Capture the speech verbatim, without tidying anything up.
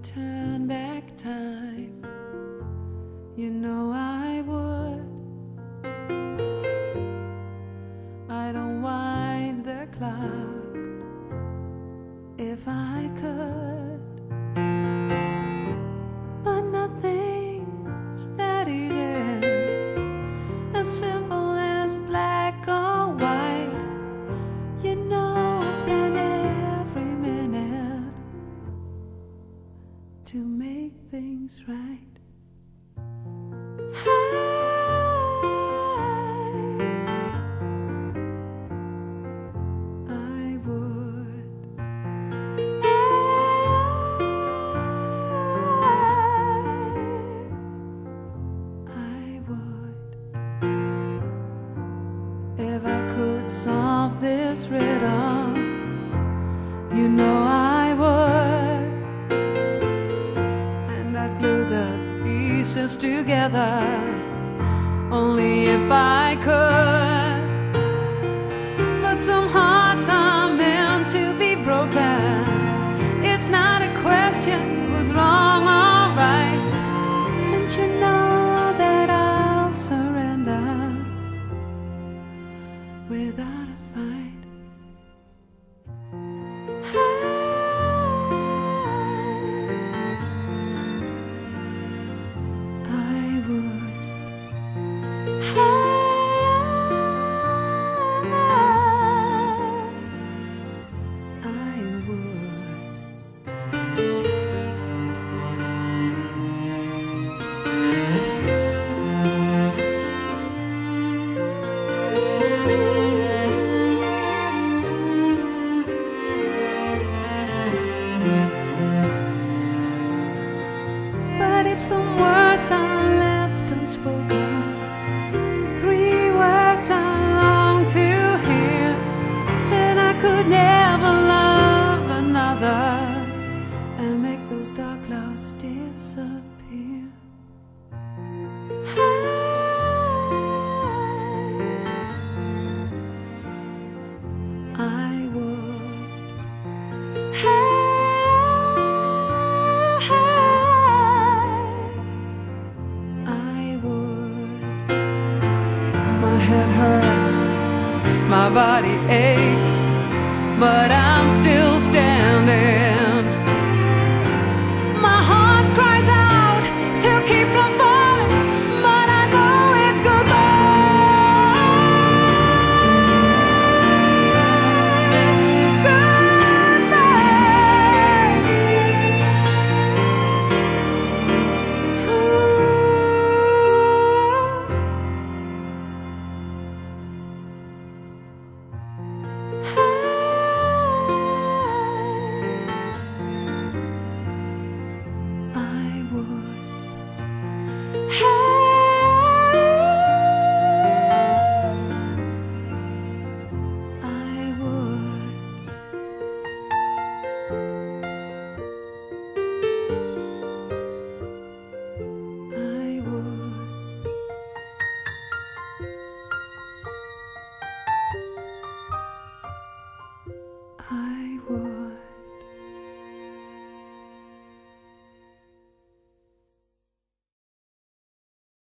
turn back time, you know I would. I don't wind the clock if I could, but nothing's that easy, as simple as black or white. You know I spend every minute to make things right. I would. I would. If I could solve this riddle, you know I would. And I'd glue the pieces together, only if I could. But some hearts are meant to be broken. It's not a question who's wrong or right. And you know that I'll surrender without a fight. But if some words are left unspoken, three words I long to hear, then I could never love another and make those dark clouds disappear. I would. I would. My head hurts, my body aches, but I'm still standing. My heart cries out to keep from falling, but I know it's goodbye. Goodbye. Ooh. I would. I would. I would. I